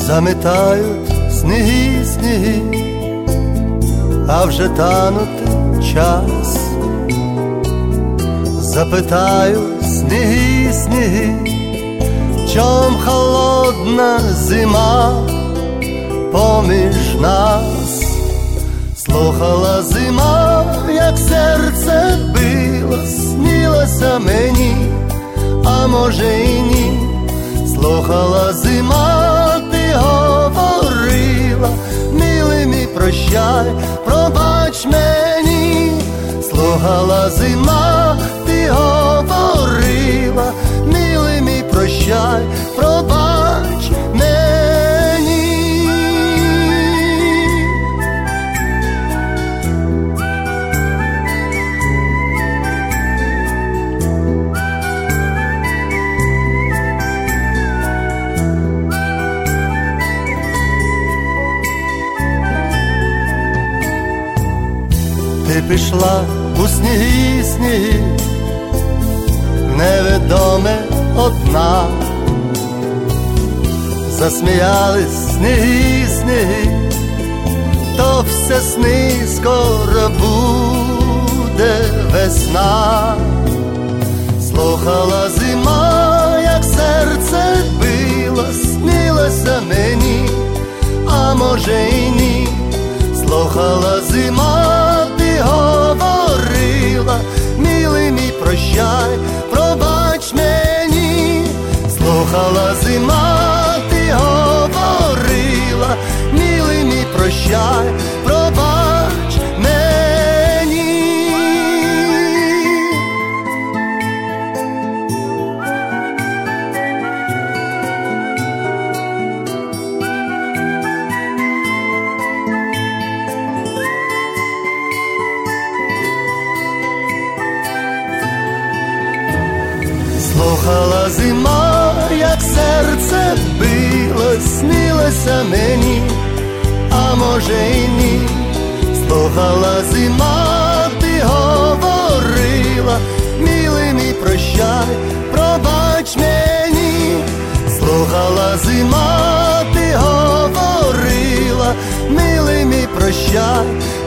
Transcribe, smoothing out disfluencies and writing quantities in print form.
Заметають сніги, сніги, а вже танути час. Запитаю сніги, сніги, чом холодна зима поміж нас? Слухала зима, як серце било, снилося мені, а може і ні. Слухала зима, ти говорила, милий мій, прощай, пробач мені. Слухала зима, ти говорила, милий мій, прощай, пробач мені. Ти пішла у сніги, сніги, невідоме одна. Засміялись сніги, сніги, то все сни, скоро буде весна. Слухала зима, як серце било, снилося мені, а може і ні. Слухала зима, ти говорила, милий мій, прощай, пробач мені. Слухала зима, ти говорила, милий мій, прощай, пробач мені. Слухала зима, як серце било, снилося мені, а може і ні. Слухала зима, ти говорила, милий мій, прощай, пробач мені. Слухала зима, ти говорила, милий мій, прощай,